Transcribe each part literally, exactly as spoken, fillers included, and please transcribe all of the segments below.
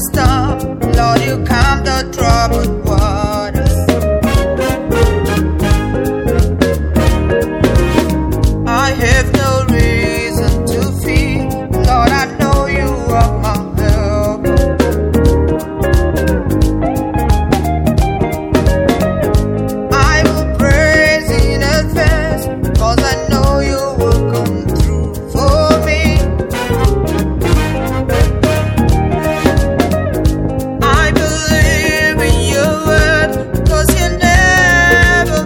storm, Lord, you calm the troubled waters. I have no reason to fear, Lord, I know you are my helper. I will praise in advance, cause I know you will come through for me. I believe in your word, cause you never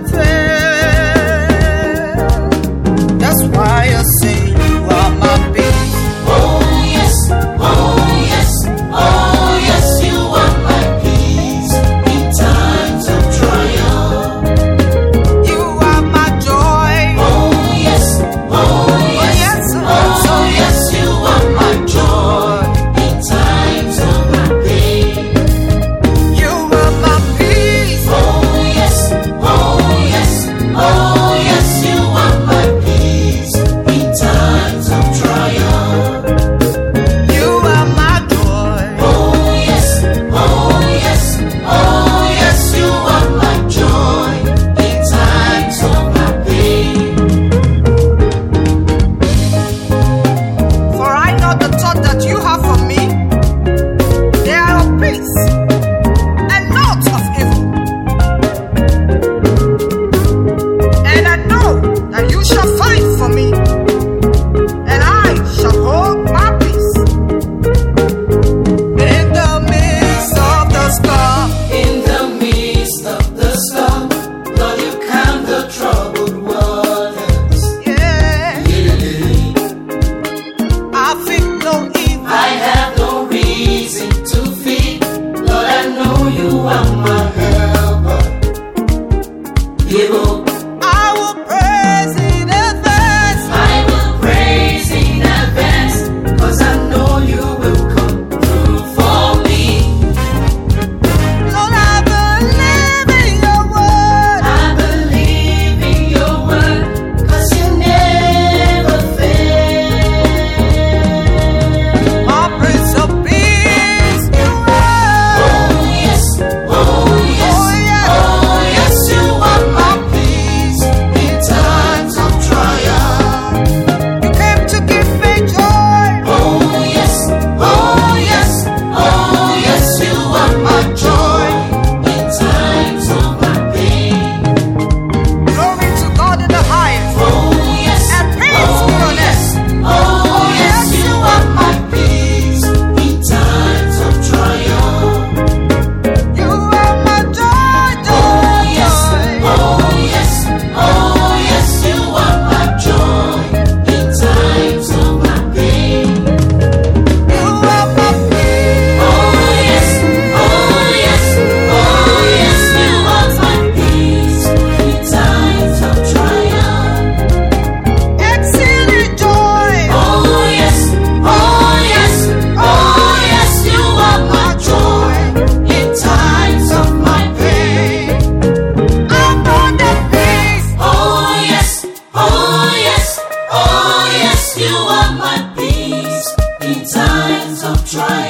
fail. That's why I say you are my peace. Oh yes, oh yes, oh yes, you are my peace in times of trial. You are my joy. Oh yes, oh yes, oh yes, you are my joy in times of my pain. You are my peace. Oh yes, oh yes, oh yes, you are my peace in times of trial. You are my joy. Oh yes, oh yes, oh yes, you are my joy in times of my pain. For I know the thought that you have for me, they are of peace and not of evil. And I know that you shall fight for me, and I shall hold my peace. In the midst of the storm, In the midst of the storm, Lord, you calm the troubled waters. yeah, I feel no evil. I have no reason to fear, Lord, I know you are my helper. Evil, I will praise in advance. I will praise in advance, cause I know you will come through for me. Lord, I believe in your word. I believe in your word, cause you never fail. My Prince of Peace, you are. Oh yes, oh yes, Oh, yes. oh yes, you are my peace in times of trial. You came to give me joy. Oh yes, oh yes, oh yes, you are my joy in times of my pain. Glory to God in the highest. Oh yes, And peace oh be on yes, oh yes, you are my peace in times of trial. You are my joy, Oh joy, yes, joy. oh yes, oh yes, you are my joy in times of my pain. You are my peace. Oh yes, oh yes, oh yes, you are my peace in times of trial. Exceeding joy. Oh yes, oh yes, oh yes, you are my joy in times of my pain. I'm on the peace. Oh yes, oh yes, oh yes, you are my peace in times of trial.